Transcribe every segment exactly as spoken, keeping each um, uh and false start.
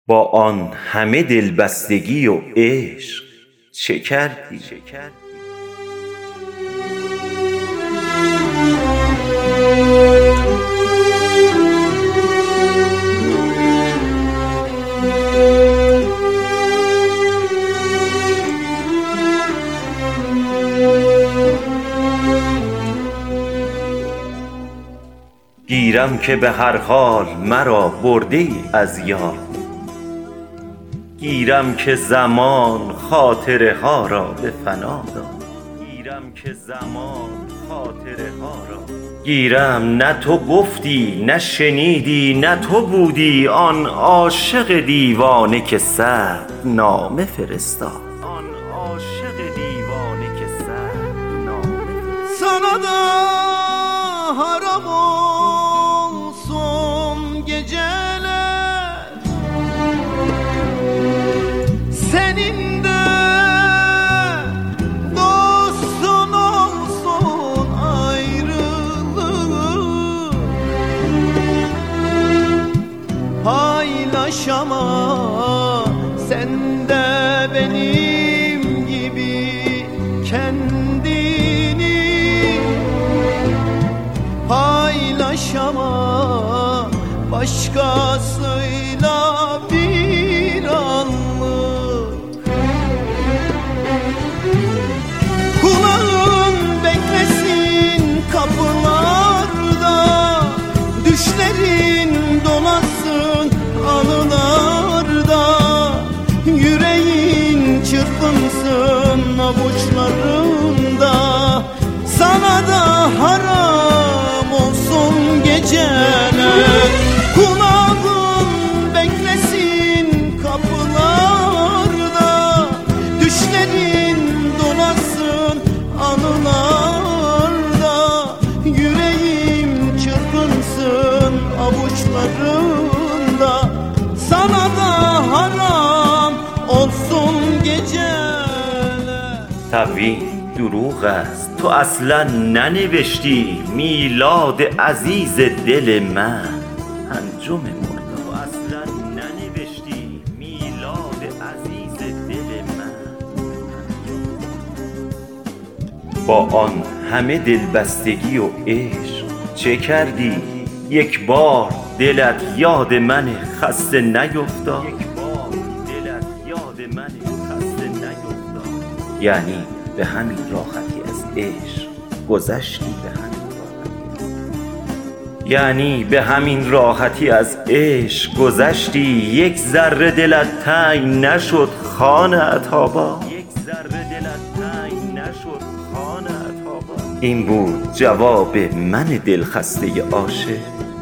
با آن همه دلبستگی و عشق چه کردی؟ گیرم که به هر حال مرا برده ای از یاد، گیرم که زمان خاطره ها را به فنا داد، گیرم که زمان خاطره ها را گیرم نه تو گفتی نه شنیدی نه تو بودی آن عاشق دیوانه که سعد نامه فرستاد، آن عاشق دیوانه که سعد نامه فرستاد. Sana da haram olsun geceler, senin de dostun olsun ayrılık. Paylaşamam sen de benim gibi kendini, paylaşamam başkasıyla bir anlık. Kulağın beklesin kapılarda, düşlerin dolasın anılarda, yüreğin çırpınsın avuçlarında. Sana da haram olsun geceler, kulağın beklesin kapılarda, düşlerin dolasın anılarda, yüreğim çırpınsın avuçlarında. Sana da haram olsun geceler. Tabii دروغ است، تو اصلا ننوشتی میلاد عزیز دل من انجم مردا، تو اصلا ننوشتی میلاد عزیز دل من. با آن همه دلبستگی و عشق چه کردی؟ یک بار دلت یاد من خسته نیفتاد، یک بار دلت یاد من خسته نیفتاد. یعنی به همین راحتی از عشق گذشتی، به همین راحتی، یعنی به همین راحتی از عشق گذشتی. یک ذره دلت تنگ نشد خان عطابا، یک ذره دلت تنگ نشد خان عطابا. این بود جواب من دلخسته عاشق،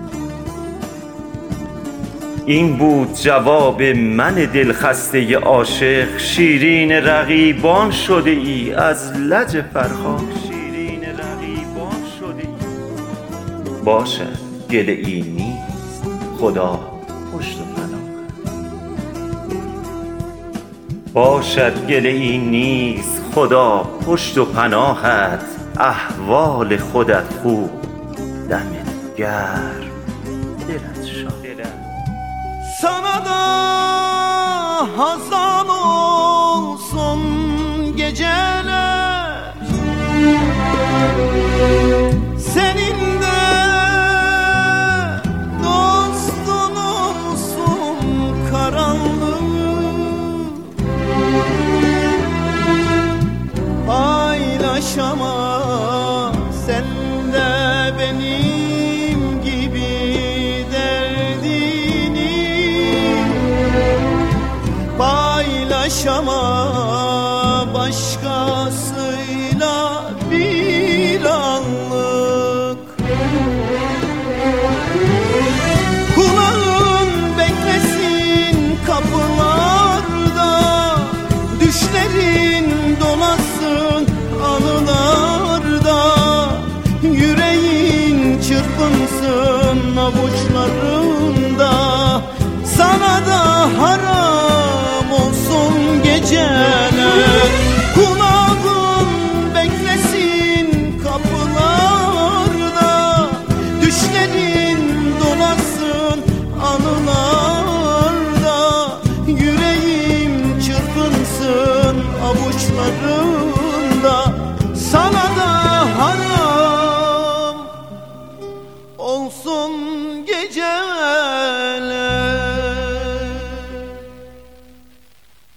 این بود جواب من دلخسته عاشق. شیرین رقیبان شده ای از لج فرخا، شیرین رقیبان شده ای. باشد گله ای نیست خدا پشت و پناهت، باشد گله ای نیست خدا پشت و پناهت. احوال خودت خوب دمت گرم دلت شاد. Sana da hazan olsun geceler, senin de dostun olsun karanlık. Paylaşamam sen de benim gibi paylaşamam